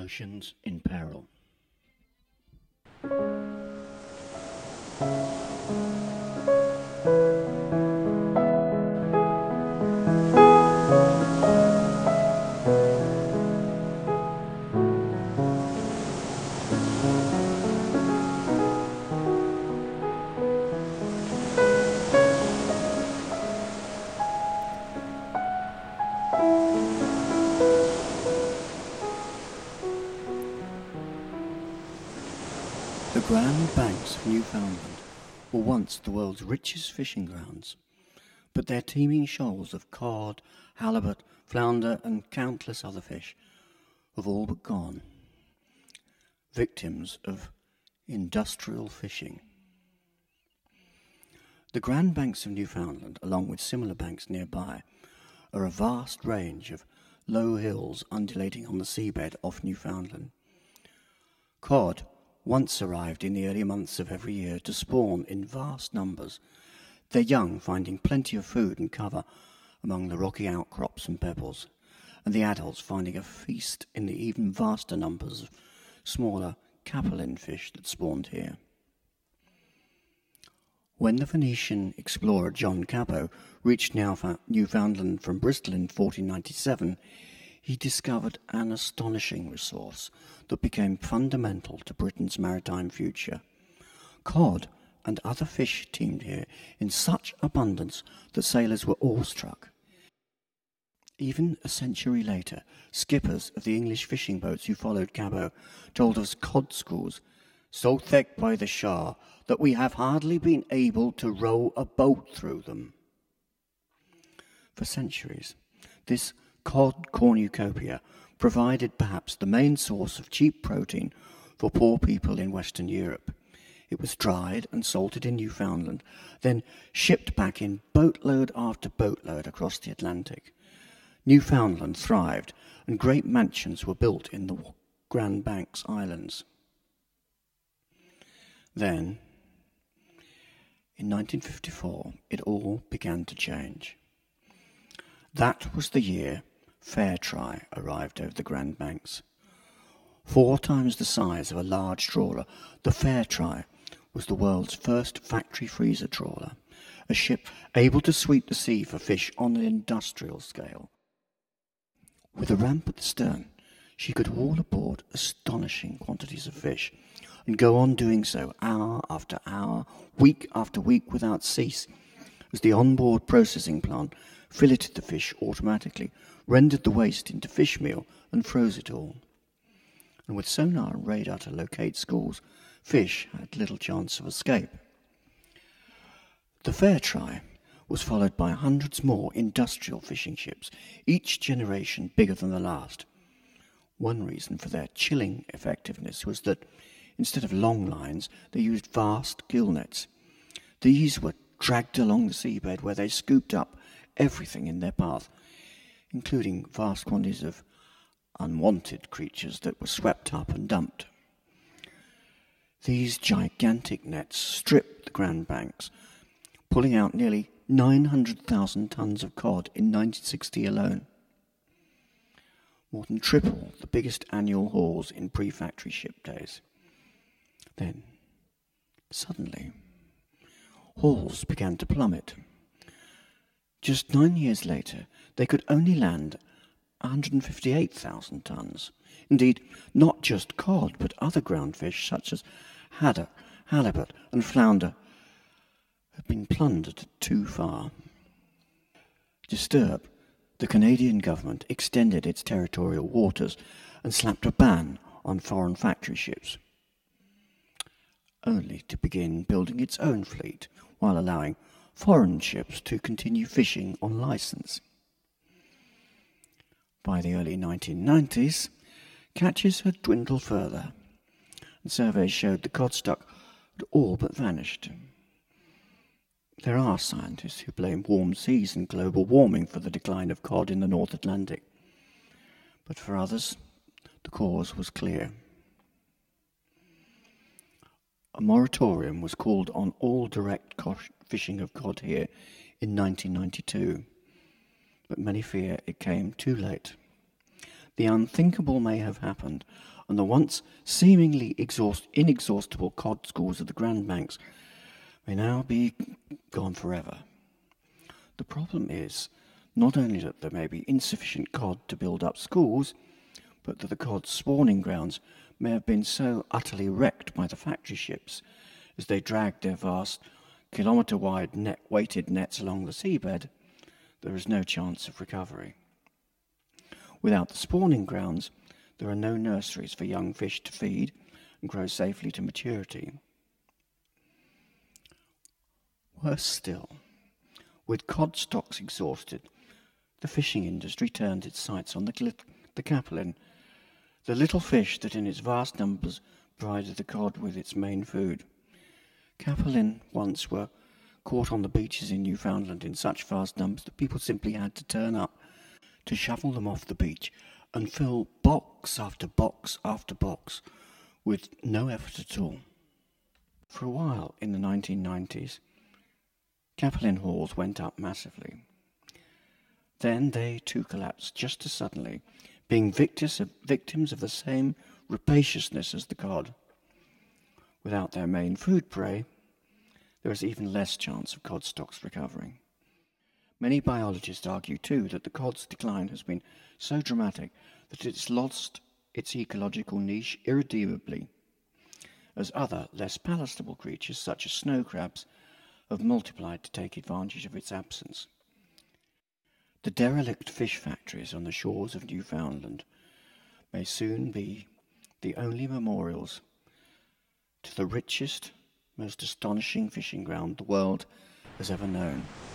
Oceans in Peril. The Grand Banks of Newfoundland were once the world's richest fishing grounds, but their teeming shoals of cod, halibut, flounder and countless other fish have all but gone, victims of industrial fishing. The Grand Banks of Newfoundland, along with similar banks nearby, are a vast range of low hills undulating on the seabed off Newfoundland. Cod once arrived in the early months of every year to spawn in vast numbers, their young finding plenty of food and cover among the rocky outcrops and pebbles, and the adults finding a feast in the even vaster numbers of smaller capelin fish that spawned here. When the Venetian explorer John Cabot reached Newfoundland from Bristol in 1497, he discovered an astonishing resource that became fundamental to Britain's maritime future. Cod and other fish teemed here in such abundance that sailors were awestruck. Even a century later, skippers of the English fishing boats who followed Cabot told us cod schools so thick by the shore that we have hardly been able to row a boat through them. For centuries, this cod cornucopia provided perhaps the main source of cheap protein for poor people in Western Europe. It was dried and salted in Newfoundland, then shipped back in boatload after boatload across the Atlantic. Newfoundland thrived, and great mansions were built in the Grand Banks Islands. Then, in 1954, it all began to change. That was the year Fairtry arrived over the Grand Banks. 4 times the size of a large trawler, the Fairtry was the world's first factory freezer trawler, a ship able to sweep the sea for fish on an industrial scale. With a ramp at the stern, she could haul aboard astonishing quantities of fish and go on doing so hour after hour, week after week without cease, as the onboard processing plant filleted the fish automatically, rendered the waste into fish meal and froze it all. And with sonar and radar to locate schools, fish had little chance of escape. The Fairtry was followed by hundreds more industrial fishing ships, each generation bigger than the last. One reason for their chilling effectiveness was that instead of long lines, they used vast gill nets. These were dragged along the seabed where they scooped up everything in their path, including vast quantities of unwanted creatures that were swept up and dumped. These gigantic nets stripped the Grand Banks, pulling out nearly 900,000 tons of cod in 1960 alone, more than triple the biggest annual hauls in pre-factory ship days. Then, suddenly, hauls began to plummet. Just 9 years later, they could only land 158,000 tons. Indeed, not just cod, but other ground fish such as haddock, halibut and flounder had been plundered too far. Disturbed, the Canadian government extended its territorial waters and slapped a ban on foreign factory ships, only to begin building its own fleet while allowing foreign ships to continue fishing on license. By the early 1990s, catches had dwindled further, and surveys showed the cod stock had all but vanished. There are scientists who blame warm seas and global warming for the decline of cod in the North Atlantic, but for others, the cause was clear. A moratorium was called on all direct fishing of cod here in 1992, but many fear it came too late. The unthinkable may have happened, and the once seemingly inexhaustible cod schools of the Grand Banks may now be gone forever. The problem is not only that there may be insufficient cod to build up schools, but that the cod's spawning grounds may have been so utterly wrecked by the factory ships as they dragged their vast kilometre-wide weighted nets along the seabed, there is no chance of recovery. Without the spawning grounds, there are no nurseries for young fish to feed and grow safely to maturity. Worse still, with cod stocks exhausted, the fishing industry turned its sights on the capelin, the little fish that in its vast numbers provided the cod with its main food. Capelin once were caught on the beaches in Newfoundland in such vast numbers that people simply had to turn up to shovel them off the beach and fill box after box after box with no effort at all. For a while in the 1990s, capelin hauls went up massively. Then they too collapsed just as suddenly, being victims of the same rapaciousness as the cod. Without their main food prey, there is even less chance of cod stocks recovering. Many biologists argue too that the cod's decline has been so dramatic that it's lost its ecological niche irredeemably, as other, less palatable creatures such as snow crabs have multiplied to take advantage of its absence. The derelict fish factories on the shores of Newfoundland may soon be the only memorials to the richest, most astonishing fishing ground the world has ever known.